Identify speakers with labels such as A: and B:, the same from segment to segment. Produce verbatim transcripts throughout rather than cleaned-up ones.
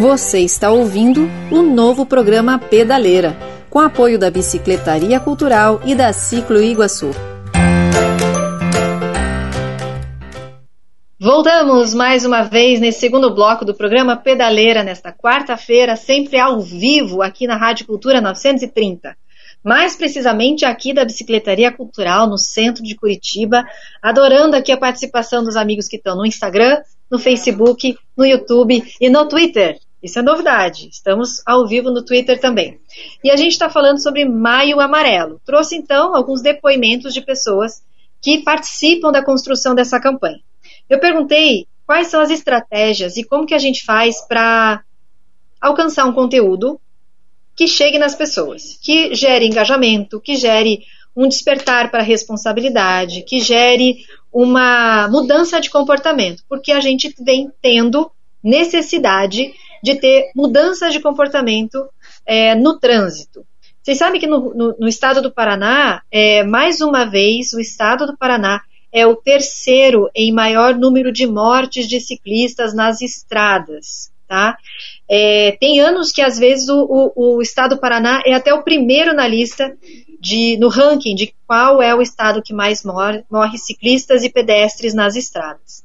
A: Você está ouvindo o novo programa Pedaleira, com apoio da Bicicletaria Cultural e da Ciclo Iguaçu.
B: Voltamos mais uma vez nesse segundo bloco do programa Pedaleira, nesta quarta-feira, sempre ao vivo, aqui na Rádio Cultura novecentos e trinta. Mais precisamente aqui da Bicicletaria Cultural, no centro de Curitiba, adorando aqui a participação dos amigos que estão no Instagram, no Facebook, no YouTube e no Twitter. Isso é novidade, estamos ao vivo no Twitter também. E a gente está falando sobre Maio Amarelo. Trouxe então alguns depoimentos de pessoas que participam da construção dessa campanha. Eu perguntei quais são as estratégias e como que a gente faz para alcançar um conteúdo que chegue nas pessoas, que gere engajamento, que gere um despertar para a responsabilidade, que gere uma mudança de comportamento, porque a gente vem tendo necessidade de ter mudanças de comportamento é, no trânsito. Vocês sabem que no, no, no estado do Paraná, é, mais uma vez, o estado do Paraná é o terceiro em maior número de mortes de ciclistas nas estradas, tá? É, tem anos que, às vezes, o, o, o estado do Paraná é até o primeiro na lista, de, no ranking de qual é o estado que mais morre, morre ciclistas e pedestres nas estradas.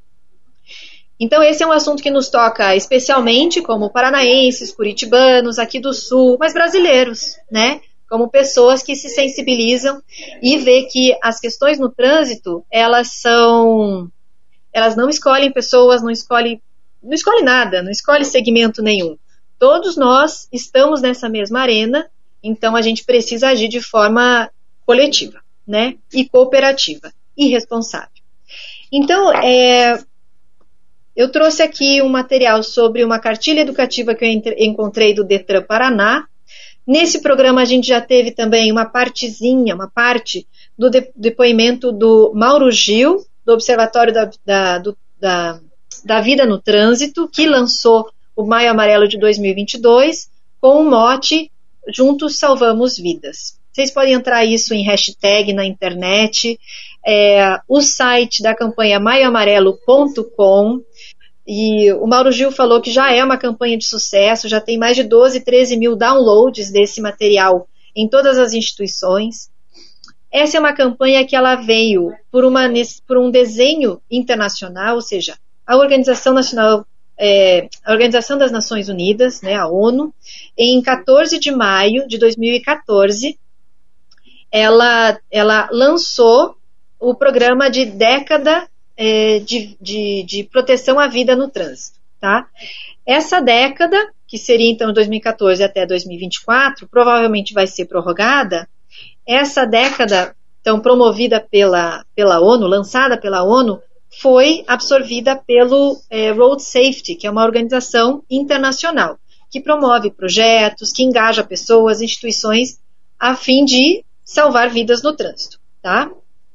B: Então, esse é um assunto que nos toca especialmente como paranaenses, curitibanos, aqui do Sul, mas brasileiros, né? Como pessoas que se sensibilizam e vê que as questões no trânsito, elas são, elas não escolhem pessoas, não escolhem, não escolhem nada, não escolhem segmento nenhum. Todos nós estamos nessa mesma arena, então a gente precisa agir de forma coletiva, né? E cooperativa, e responsável. Então, é, eu trouxe aqui um material sobre uma cartilha educativa que eu encontrei do Detran Paraná. Nesse programa a gente já teve também uma partezinha, uma parte do de, depoimento do Mauro Gil, do Observatório da, da, do, da, da Vida no Trânsito, que lançou o Maio Amarelo de dois mil e vinte e dois, com o mote Juntos Salvamos Vidas. Vocês podem entrar isso em hashtag na internet, é, o site da campanha maio amarelo ponto com. E o Mauro Gil falou que já é uma campanha de sucesso, já tem mais de doze, treze mil downloads desse material em todas as instituições. Essa é uma campanha que ela veio por, uma, por um desenho internacional, ou seja, a Organização Nacional, é, a Organização das Nações Unidas, né, a ONU, em quatorze de maio de dois mil e quatorze, ela, ela lançou o programa de década De, de, de proteção à vida no trânsito, tá? Essa década, que seria então dois mil e quatorze até dois mil e vinte e quatro, provavelmente vai ser prorrogada. Essa década, então promovida pela, pela ONU, lançada pela ONU, foi absorvida pelo é, Road Safety, que é uma organização internacional, que promove projetos, que engaja pessoas, instituições, a fim de salvar vidas no trânsito, tá?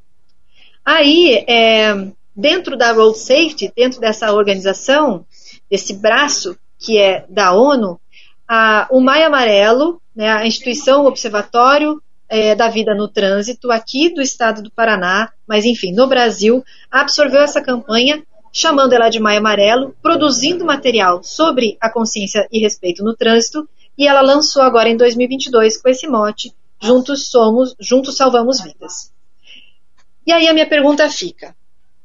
B: Aí, é, dentro da Road Safety, dentro dessa organização, desse braço que é da ONU, a, o Maio Amarelo, né, a instituição, o Observatório é, da Vida no Trânsito, aqui do estado do Paraná, mas enfim, no Brasil, absorveu essa campanha, chamando ela de Maio Amarelo, produzindo material sobre a consciência e respeito no trânsito, e ela lançou agora em dois mil e vinte e dois com esse mote, Juntos Somos, Juntos Salvamos Vidas. E aí a minha pergunta fica,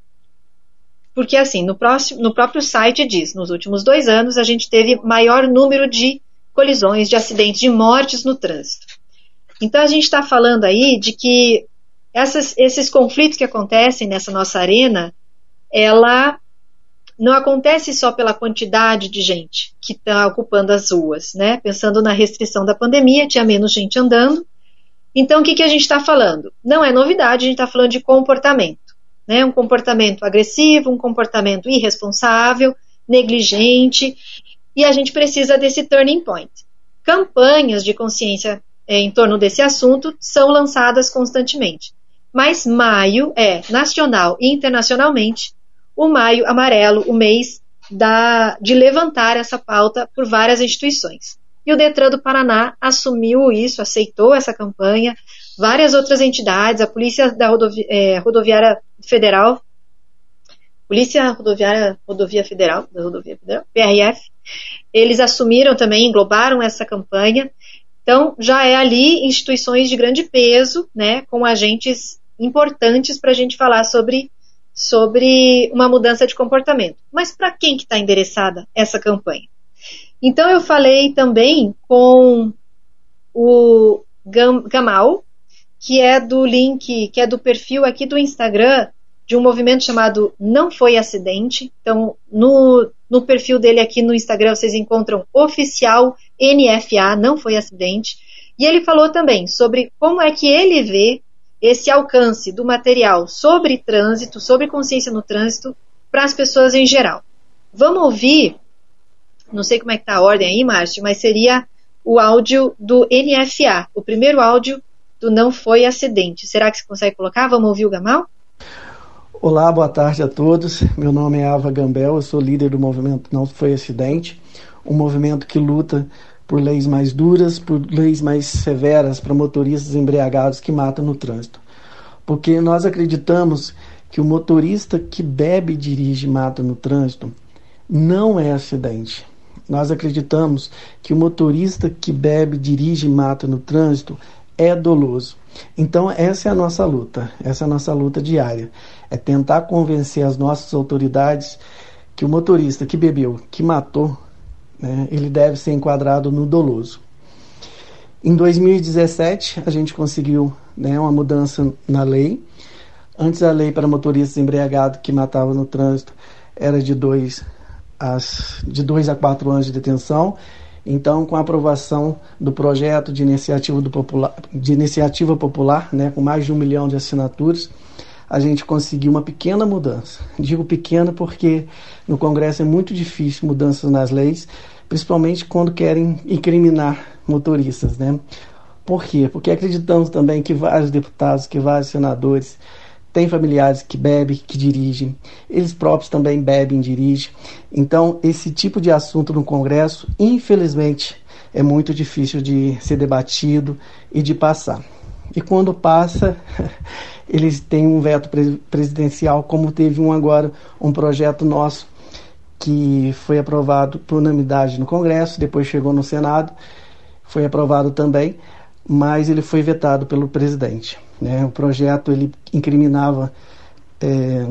B: porque assim, no, próximo, no próprio site diz, nos últimos dois anos a gente teve maior número de colisões, de acidentes, de mortes no trânsito. Então a gente está falando aí de que essas, esses conflitos que acontecem nessa nossa arena, ela não acontece só pela quantidade de gente que está ocupando as ruas, né? Pensando na restrição da pandemia, tinha menos gente andando. Então o que, que a gente está falando? Não é novidade, a gente está falando de comportamento. Né, um comportamento agressivo, um comportamento irresponsável, negligente, e a gente precisa desse turning point. Campanhas de consciência é, em torno desse assunto são lançadas constantemente, mas maio é, nacional e internacionalmente, o Maio Amarelo, o mês da, de levantar essa pauta por várias instituições. E o Detran do Paraná assumiu isso, aceitou essa campanha, várias outras entidades, a Polícia da Rodovi- é, Rodoviária Federal, Polícia Rodoviária Rodovia Federal, da Rodovia Federal, P R F, eles assumiram também, englobaram essa campanha. Então, já é ali instituições de grande peso, né, com agentes importantes para a gente falar sobre, sobre uma mudança de comportamento. Mas para quem que está endereçada essa campanha? Então, eu falei também com o Gamal, que é do link, que é do perfil aqui do Instagram, de um movimento chamado Não Foi Acidente. Então, no, no perfil dele aqui no Instagram, vocês encontram oficial N F A, Não Foi Acidente. E ele falou também sobre como é que ele vê esse alcance do material sobre trânsito, sobre consciência no trânsito, para as pessoas em geral. Vamos ouvir, não sei como é que está a ordem aí, Márcio, mas seria o áudio do N F A, o primeiro áudio do Não Foi Acidente. Será que você consegue colocar? Vamos ouvir o Gamal?
C: Olá, boa tarde a todos. Meu nome é Ava Gambel, eu sou líder do movimento Não Foi Acidente, um movimento que luta por leis mais duras, por leis mais severas para motoristas embriagados que matam no trânsito. Porque nós acreditamos que o motorista que bebe e dirige e mata no trânsito não é acidente. Nós acreditamos que o motorista que bebe, dirige e mata no trânsito é doloso. Então essa é a nossa luta, essa é a nossa luta diária. É tentar convencer as nossas autoridades que o motorista que bebeu, que matou, né, ele deve ser enquadrado no doloso. Em dois mil e dezessete, a gente conseguiu, né, uma mudança na lei. Antes a lei para motoristas embriagados que matavam no trânsito era de dois as, de dois a quatro anos de detenção. Então, com a aprovação do projeto de iniciativa, do popular, de iniciativa popular, né, com mais de um milhão de assinaturas, a gente conseguiu uma pequena mudança. Digo pequena porque no Congresso é muito difícil mudanças nas leis, principalmente quando querem incriminar motoristas, né? Por quê? Porque acreditamos também que vários deputados, que vários senadores têm familiares que bebem, que dirigem, eles próprios também bebem e dirigem. Então, esse tipo de assunto no Congresso, infelizmente, é muito difícil de ser debatido e de passar. E quando passa, eles têm um veto presidencial, como teve um agora, um projeto nosso, que foi aprovado por unanimidade no Congresso, depois chegou no Senado, foi aprovado também, mas ele foi vetado pelo presidente, né? O projeto ele incriminava é,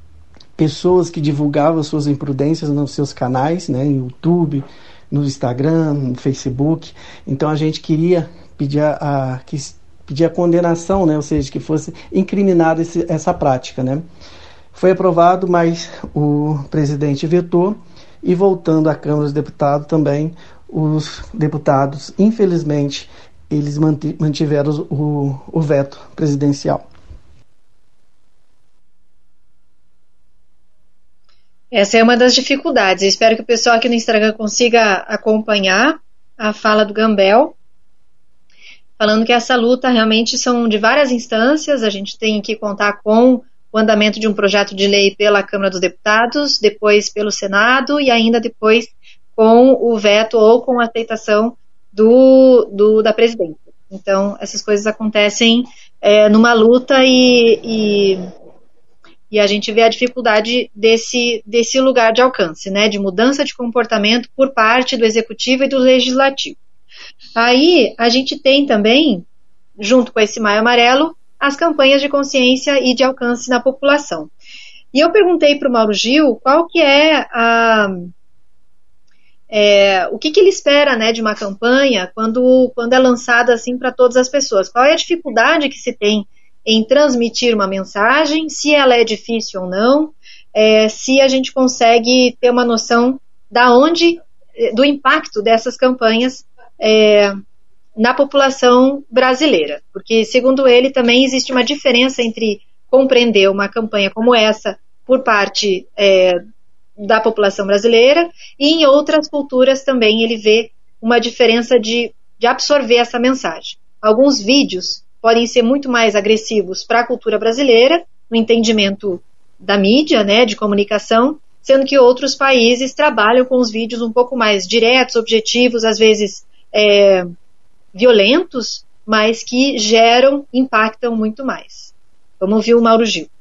C: pessoas que divulgavam suas imprudências nos seus canais, né, no YouTube, no Instagram, no Facebook. Então a gente queria pedir a, a, que, pedir a condenação, né, ou seja, que fosse incriminada esse, essa prática, né? Foi aprovado, mas o presidente vetou, e voltando à Câmara dos Deputados também, os deputados, infelizmente, eles mantiveram o, o veto presidencial.
B: Essa é uma das dificuldades. Eu espero que o pessoal aqui no Instagram consiga acompanhar a fala do Gambel, falando que essa luta realmente são de várias instâncias. A gente tem que contar com o andamento de um projeto de lei pela Câmara dos Deputados, depois pelo Senado e ainda depois com o veto ou com a aceitação do, do, da presidência. Então, essas coisas acontecem é, numa luta e, e, e a gente vê a dificuldade desse, desse lugar de alcance, né, de mudança de comportamento por parte do Executivo e do Legislativo. Aí, a gente tem também, junto com esse Maio Amarelo, as campanhas de consciência e de alcance na população. E eu perguntei para o Mauro Gil qual que é a... É, o que, que ele espera, né, de uma campanha quando, quando é lançada assim para todas as pessoas. Qual é a dificuldade que se tem em transmitir uma mensagem, se ela é difícil ou não, é, se a gente consegue ter uma noção da onde, do impacto dessas campanhas é, na população brasileira. Porque, segundo ele, também existe uma diferença entre compreender uma campanha como essa por parte é, da população brasileira, e em outras culturas também ele vê uma diferença de, de absorver essa mensagem. Alguns vídeos podem ser muito mais agressivos para a cultura brasileira, no entendimento da mídia, né, de comunicação, sendo que outros países trabalham com os vídeos um pouco mais diretos, objetivos, às vezes é, violentos, mas que geram, impactam muito mais. Vamos ouvir o Mauro Gil.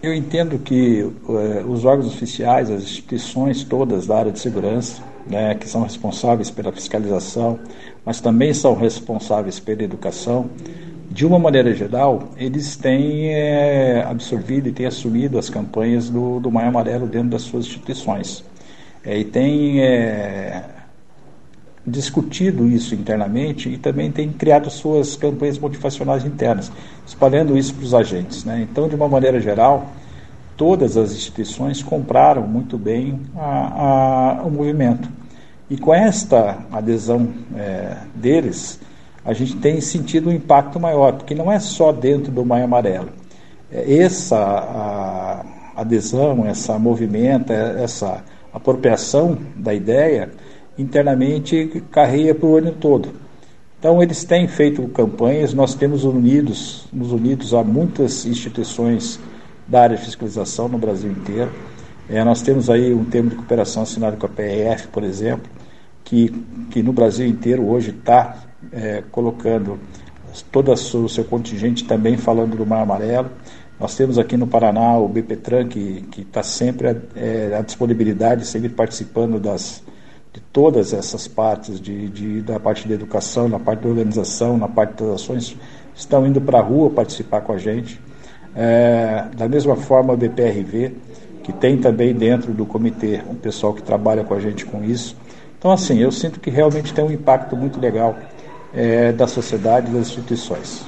D: Eu entendo que uh, os órgãos oficiais, as instituições todas da área de segurança, né, que são responsáveis pela fiscalização, mas também são responsáveis pela educação, de uma maneira geral, eles têm é, absorvido e têm assumido as campanhas do, do Maio Amarelo dentro das suas instituições. É, e têm é, discutido isso internamente e também têm criado suas campanhas motivacionais internas, espalhando isso para os agentes, né? Então, de uma maneira geral, todas as instituições compraram muito bem a, a, o movimento. E com esta adesão é, deles, a gente tem sentido um impacto maior, porque não é só dentro do Maio Amarelo. Essa a, adesão, essa movimento, essa apropriação da ideia, internamente carreia para o ano todo. Então, eles têm feito campanhas, nós temos unidos, nos unidos a muitas instituições da área de fiscalização no Brasil inteiro. É, nós temos aí um termo de cooperação assinado com a P R F, por exemplo, que, que no Brasil inteiro hoje está é, colocando todo o seu, seu contingente também falando do Mar Amarelo. Nós temos aqui no Paraná o BPTran, que está sempre é, à disponibilidade, sempre participando das, de todas essas partes, de, de, da parte da educação, na parte da organização, na parte das ações, estão indo para a rua participar com a gente. É, da mesma forma, o B P R V, que tem também dentro do comitê um pessoal que trabalha com a gente com isso. Então, assim, eu sinto que realmente tem um impacto muito legal é, da sociedade e das instituições.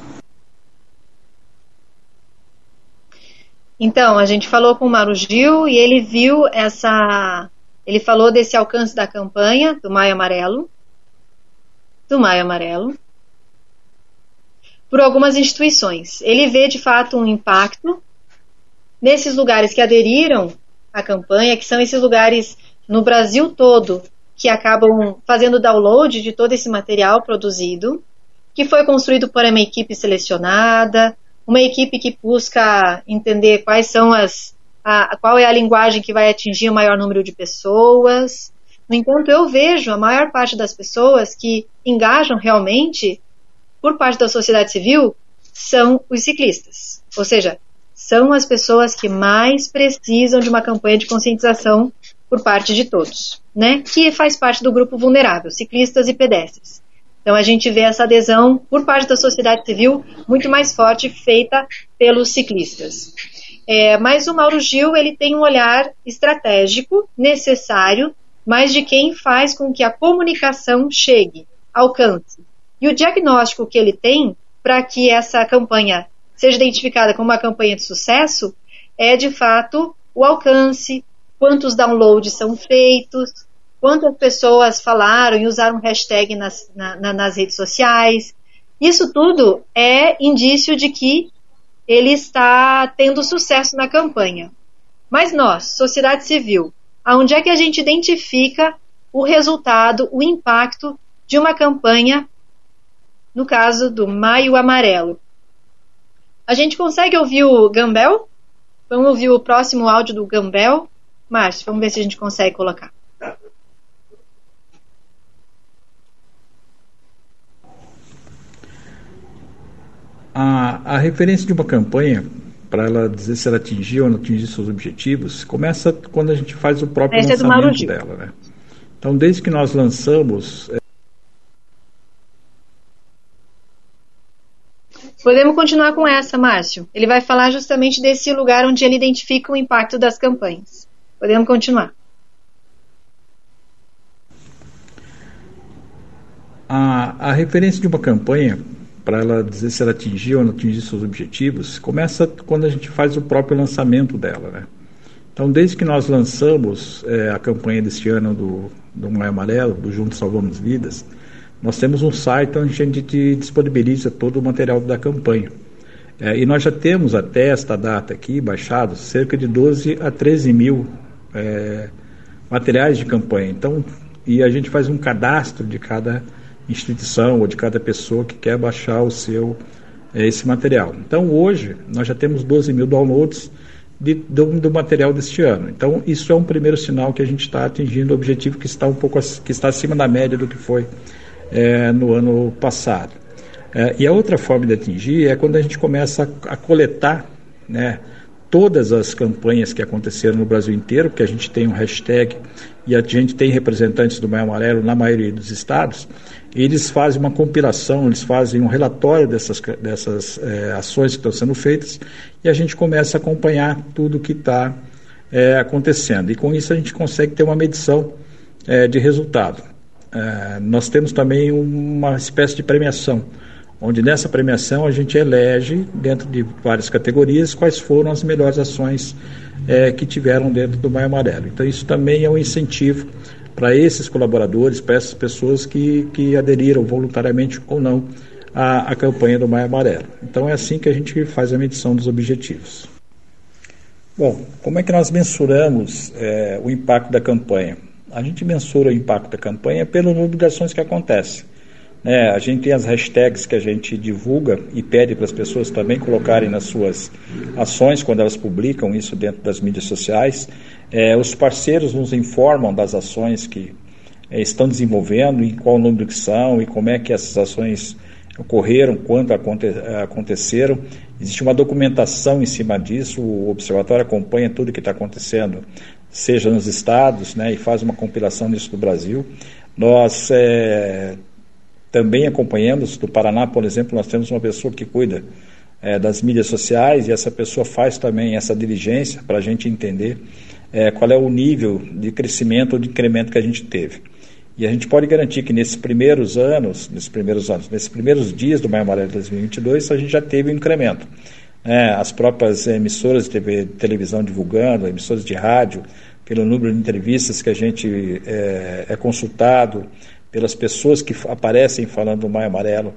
B: Então, a gente falou com o Mauro Gil e ele viu essa... Ele falou desse alcance da campanha do Maio Amarelo, do Maio Amarelo, por algumas instituições. Ele vê, de fato, um impacto nesses lugares que aderiram à campanha, que são esses lugares no Brasil todo, que acabam fazendo download de todo esse material produzido, que foi construído por uma equipe selecionada, uma equipe que busca entender quais são as, a, qual é a linguagem que vai atingir o maior número de pessoas. No entanto, eu vejo a maior parte das pessoas que engajam realmente por parte da sociedade civil são os ciclistas. Ou seja, são as pessoas que mais precisam de uma campanha de conscientização por parte de todos, né? Que faz parte do grupo vulnerável, ciclistas e pedestres. Então, a gente vê essa adesão por parte da sociedade civil muito mais forte feita pelos ciclistas. É, mas o Mauro Gil, ele tem um olhar estratégico necessário, mas de quem faz com que a comunicação chegue, alcance. E o diagnóstico que ele tem para que essa campanha seja identificada como uma campanha de sucesso é, de fato, o alcance, quantos downloads são feitos, quantas pessoas falaram e usaram hashtag nas, na, nas redes sociais. Isso tudo é indício de que ele está tendo sucesso na campanha. Mas nós, sociedade civil, aonde é que a gente identifica o resultado, o impacto de uma campanha, no caso do Maio Amarelo? A gente consegue ouvir o Gambel? Vamos ouvir o próximo áudio do Gambel? Márcio, vamos ver se a gente consegue colocar.
D: A, a referência de uma campanha, para ela dizer se ela atingiu ou não atingiu seus objetivos, começa quando a gente faz o próprio
B: Essa
D: lançamento
B: é
D: dela, né? Então, desde que nós lançamos... É...
B: Podemos continuar com essa, Márcio. Ele vai falar justamente desse lugar onde ele identifica o impacto das campanhas. Podemos continuar.
D: A, a referência de uma campanha, para ela dizer se ela atingiu ou não atingiu seus objetivos, começa quando a gente faz o próprio lançamento dela, né? Então, desde que nós lançamos é, a campanha deste ano do, do Maio Amarelo, do Juntos Salvamos Vidas, nós temos um site onde a gente disponibiliza todo o material da campanha. É, e nós já temos até esta data aqui, baixados, cerca de doze a treze mil é, materiais de campanha. Então, e a gente faz um cadastro de cada instituição ou de cada pessoa que quer baixar o seu, é, esse material. Então, hoje, nós já temos doze mil downloads de, do, do material deste ano. Então, isso é um primeiro sinal que a gente está atingindo o objetivo que está, um pouco, que está acima da média do que foi é, no ano passado. É, e a outra forma de atingir é quando a gente começa a, a coletar, né, todas as campanhas que aconteceram no Brasil inteiro, porque a gente tem um hashtag e a gente tem representantes do Maio Amarelo na maioria dos estados, eles fazem uma compilação, eles fazem um relatório dessas, dessas é, ações que estão sendo feitas e a gente começa a acompanhar tudo que está é, acontecendo. E com isso a gente consegue ter uma medição é, de resultado. É, nós temos também uma espécie de premiação, onde nessa premiação a gente elege, dentro de várias categorias, quais foram as melhores ações é, que tiveram dentro do Maio Amarelo. Então isso também é um incentivo para esses colaboradores, para essas pessoas que, que aderiram voluntariamente ou não à, à campanha do Maio Amarelo. Então é assim que a gente faz a medição dos objetivos. Bom, como é que nós mensuramos é, o impacto da campanha? A gente mensura o impacto da campanha pelo número de ações que acontecem. É, a gente tem as hashtags que a gente divulga e pede para as pessoas também colocarem nas suas ações quando elas publicam isso dentro das mídias sociais. É, os parceiros nos informam das ações que é, estão desenvolvendo, e qual o número que são e como é que essas ações ocorreram, quando aconte, aconteceram. Existe uma documentação em cima disso, o Observatório acompanha tudo que está acontecendo, seja nos estados, né, e faz uma compilação disso do Brasil. Nós é, também acompanhamos, do Paraná, por exemplo, nós temos uma pessoa que cuida é, das mídias sociais, e essa pessoa faz também essa diligência para a gente entender é, qual é o nível de crescimento ou de incremento que a gente teve. E a gente pode garantir que nesses primeiros anos, nesses primeiros anos, nesses primeiros dias do Maio Amarelo de dois mil e vinte e dois, a gente já teve um incremento. É, as próprias emissoras de T V, de televisão divulgando, emissoras de rádio, pelo número de entrevistas que a gente é, é consultado, pelas pessoas que aparecem falando do Maio Amarelo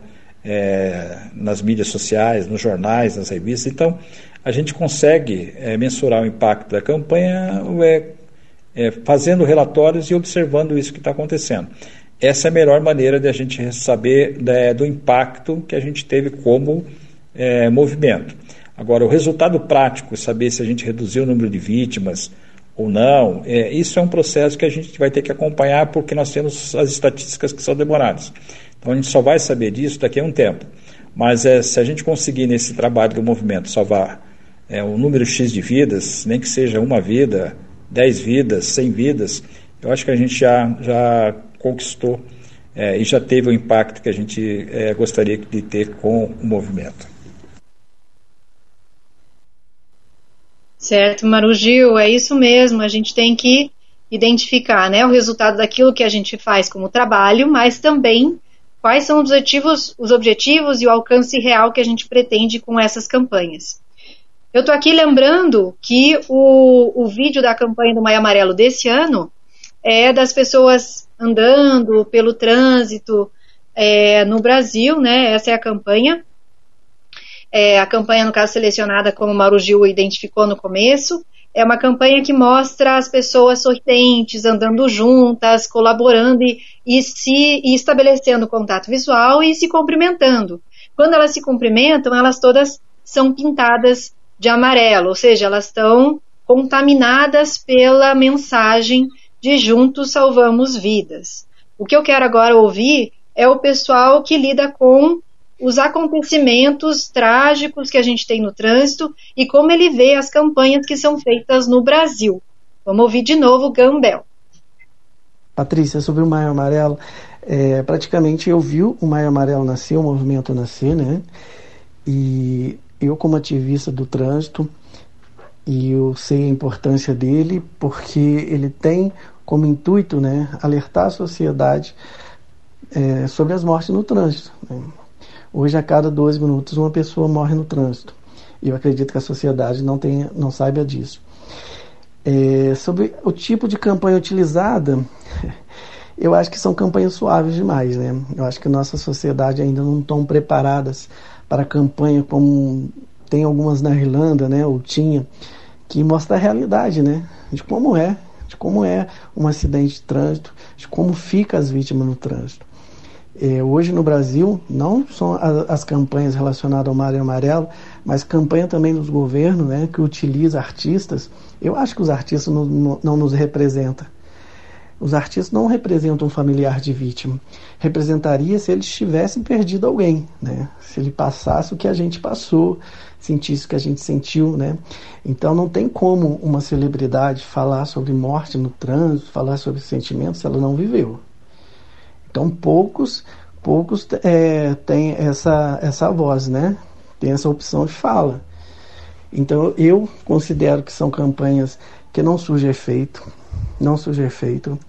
D: é, nas mídias sociais, nos jornais, nas revistas. Então, a gente consegue é, mensurar o impacto da campanha é, é, fazendo relatórios e observando isso que está acontecendo. Essa é a melhor maneira de a gente saber é, do impacto que a gente teve como é, movimento. Agora, o resultado prático, saber se a gente reduziu o número de vítimas ou não, é, isso é um processo que a gente vai ter que acompanhar, porque nós temos as estatísticas que são demoradas. Então a gente só vai saber disso daqui a um tempo. Mas é, se a gente conseguir nesse trabalho do movimento salvar é, um número X de vidas, nem que seja uma vida, dez vidas, cem vidas, eu acho que a gente já, já conquistou é, e já teve o impacto que a gente é, gostaria de ter com o movimento.
B: Certo, Marugil, é isso mesmo, a gente tem que identificar, né, o resultado daquilo que a gente faz como trabalho, mas também quais são os objetivos, os objetivos e o alcance real que a gente pretende com essas campanhas. Eu estou aqui lembrando que o, o vídeo da campanha do Maio Amarelo desse ano é das pessoas andando pelo trânsito é, no Brasil, né, essa é a campanha. É, a campanha, no caso, selecionada, como o Mauro Gil identificou no começo, é uma campanha que mostra as pessoas sorridentes, andando juntas, colaborando e, e, se, e estabelecendo contato visual e se cumprimentando. Quando elas se cumprimentam, elas todas são pintadas de amarelo, ou seja, elas estão contaminadas pela mensagem de juntos salvamos vidas. O que eu quero agora ouvir é o pessoal que lida com os acontecimentos trágicos que a gente tem no trânsito e como ele vê as campanhas que são feitas no Brasil. Vamos ouvir de novo o Gambel.
C: Patrícia, sobre o Maio Amarelo, é, praticamente eu vi o Maio Amarelo nascer, o movimento nascer, né? E eu, como ativista do trânsito, e eu sei a importância dele, porque ele tem como intuito, né, alertar a sociedade é, sobre as mortes no trânsito, né? Hoje, a cada doze minutos, uma pessoa morre no trânsito. E eu acredito que a sociedade não, tenha, não saiba disso. É, sobre o tipo de campanha utilizada, eu acho que são campanhas suaves demais, né? Eu acho que a nossa sociedade ainda não estão preparadas para a campanha como tem algumas na Irlanda, né? Ou tinha, que mostra a realidade, né? De como é, de como é um acidente de trânsito, de como ficam as vítimas no trânsito. É, hoje no Brasil, não são as, as campanhas relacionadas ao Maio Amarelo, mas campanha também dos governos, né, que utiliza artistas. Eu acho que os artistas não, não, não nos representam. Os artistas não representam um familiar de vítima. Representaria se eles tivessem perdido alguém, né? Se ele passasse o que a gente passou, sentisse o que a gente sentiu, né? Então não tem como uma celebridade falar sobre morte no trânsito, falar sobre sentimentos se ela não viveu. Então poucos, poucos é, têm essa, essa voz, né? Tem essa opção de fala. Então eu considero que são campanhas que não surge efeito, não surge efeito.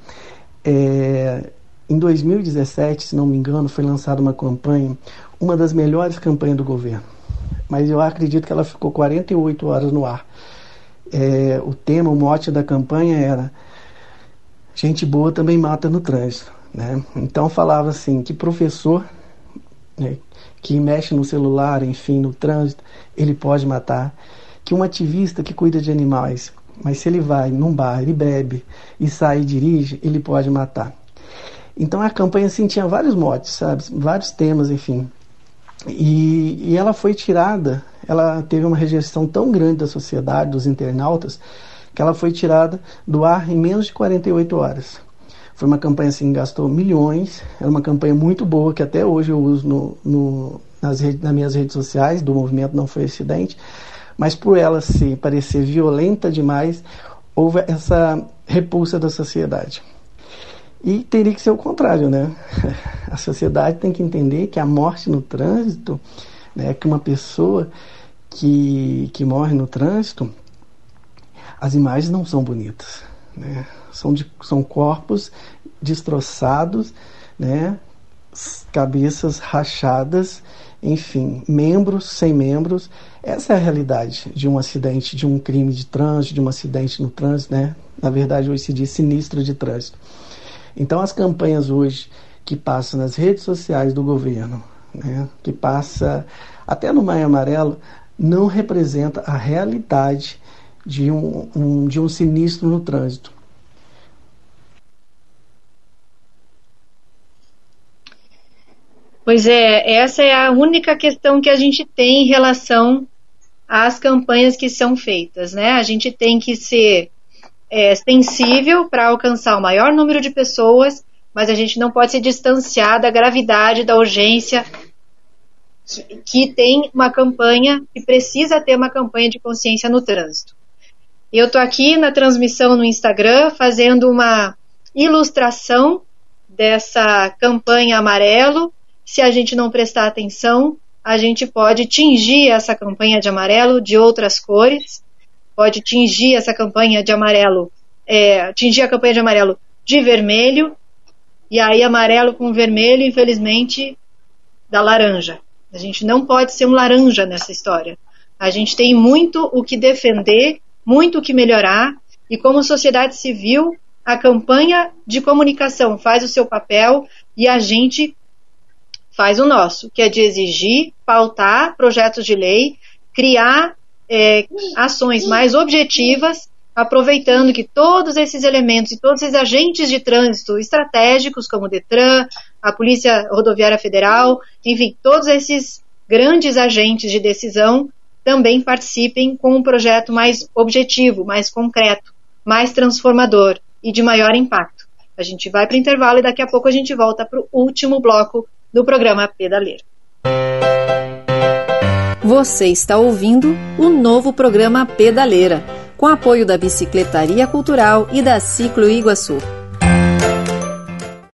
C: É, em dois mil e dezessete, se não me engano, foi lançada uma campanha, uma das melhores campanhas do governo, mas eu acredito que ela ficou quarenta e oito horas no ar. É, o tema, o mote da campanha era gente boa também mata no trânsito, né? Então falava assim, que professor, né, que mexe no celular, enfim, no trânsito, ele pode matar, que um ativista que cuida de animais, mas se ele vai num bar, ele bebe e sai e dirige, ele pode matar. Então a campanha assim, tinha vários motes, sabe? Vários temas, enfim. E, e ela foi tirada, ela teve uma rejeição tão grande da sociedade, dos internautas, que ela foi tirada do ar em menos de quarenta e oito horas. Foi uma campanha assim, gastou milhões, era uma campanha muito boa, que até hoje eu uso no, no, nas, redes, nas minhas redes sociais, do movimento Não Foi Acidente, mas por ela se parecer violenta demais, houve essa repulsa da sociedade. E teria que ser o contrário, né? A sociedade tem que entender que a morte no trânsito, né, que uma pessoa que, que morre no trânsito, as imagens não são bonitas, né? São, de, são corpos destroçados, né? Cabeças rachadas, enfim, membros sem membros. Essa é a realidade de um acidente, de um crime de trânsito, de um acidente no trânsito, né? Na verdade, hoje se diz sinistro de trânsito. Então, as campanhas hoje que passam nas redes sociais do governo, né, que passa até no Maio Amarelo, não representa a realidade de um, um, de um sinistro no trânsito.
B: Pois é, essa é a única questão que a gente tem em relação às campanhas que são feitas, né? A gente tem que ser é, sensível para alcançar o maior número de pessoas, mas a gente não pode se distanciar da gravidade, da urgência que tem uma campanha, que precisa ter uma campanha de consciência no trânsito. Eu estou aqui na transmissão no Instagram fazendo uma ilustração dessa campanha amarelo. Se a gente não prestar atenção, a gente pode tingir essa campanha de amarelo de outras cores, pode tingir essa campanha de amarelo, é, tingir a campanha de amarelo de vermelho, e aí amarelo com vermelho, infelizmente, dá laranja. A gente não pode ser um laranja nessa história. A gente tem muito o que defender, muito o que melhorar, e como sociedade civil, a campanha de comunicação faz o seu papel e a gente faz o nosso, que é de exigir, pautar projetos de lei, criar é, ações mais objetivas, aproveitando que todos esses elementos e todos esses agentes de trânsito estratégicos, como o Detran, a Polícia Rodoviária Federal, enfim, todos esses grandes agentes de decisão também participem com um projeto mais objetivo, mais concreto, mais transformador e de maior impacto. A gente vai para o intervalo e daqui a pouco a gente volta para o último bloco do programa Pedaleira.
A: Você está ouvindo o novo programa Pedaleira, com apoio da Bicicletaria Cultural e da Ciclo Iguaçu.